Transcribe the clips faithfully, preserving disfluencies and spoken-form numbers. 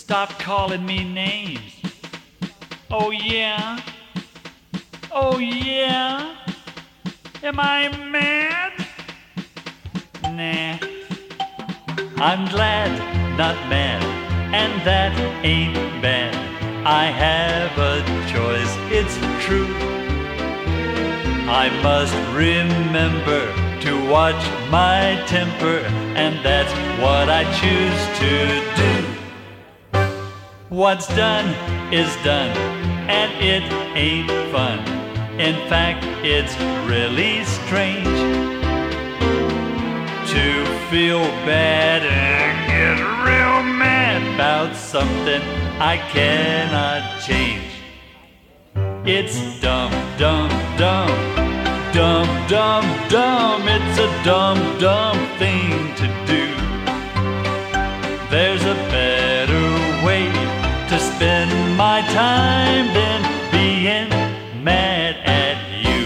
Stop calling me names. Oh yeah? Oh yeah? Am I mad? Nah. I'm glad, not mad, and that ain't bad. I have a choice, it's true. I must remember to watch my temper, and that's what I choose to do. What's done is done, and it ain't fun. In fact, it's really strange to feel bad and get real mad about something I cannot change. It's dumb, dumb, dumb, dumb, dumb, dumb. It's a dumb, dumb thing to do. There's a better way to spend my time than being mad at you.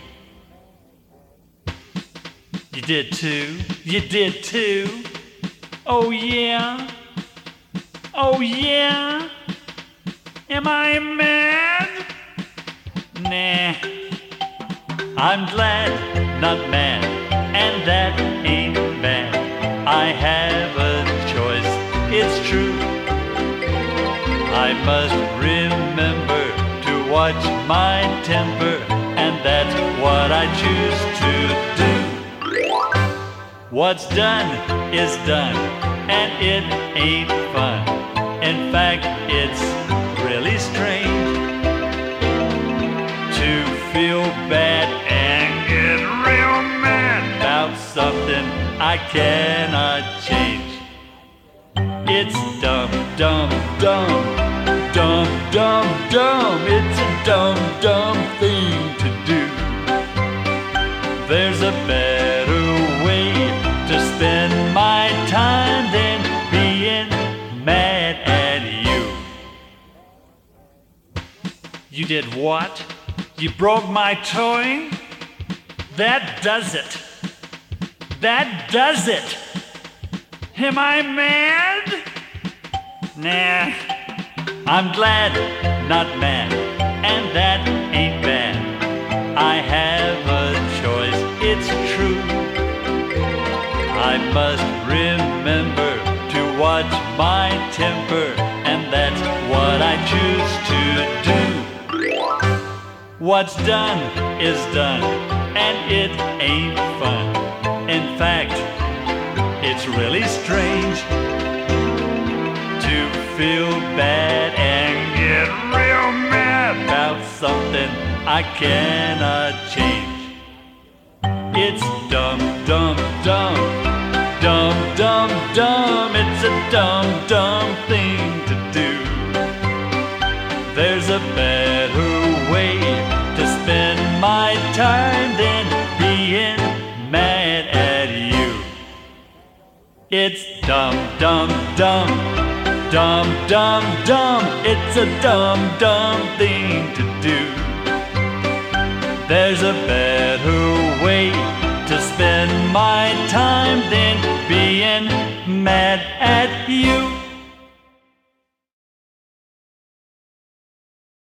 You did too, you did too. Oh yeah, oh yeah. Am I mad? Nah. I'm glad, not mad, and that ain't bad. I have a choice, it's true. I must remember to watch my temper, and that's what I choose to do. What's done is done, and it ain't fun. In fact, it's really strange to feel bad and get real mad about something I cannot change. It's dumb, dumb, dumb, dumb, dumb, dumb. It's a dumb, dumb thing to do. There's a better way to spend my time than being mad at you. You did what? You broke my toy? That does it. That does it. Am I mad? Nah. I'm glad, not mad, and that ain't bad. I have a choice, it's true. I must remember to watch my temper, and that's what I choose to do. What's done is done, and it ain't fun. In fact, it's really strange to feel bad and get real mad about something I cannot change. It's dumb, dumb, dumb, dumb, dumb, dumb. It's a dumb, dumb thing to do. There's a better way to spend my time than being mad at you. It's dumb, dumb, dumb, dumb, dumb, dumb. It's a dumb, dumb thing to do. There's a better way to spend my time than being mad at you.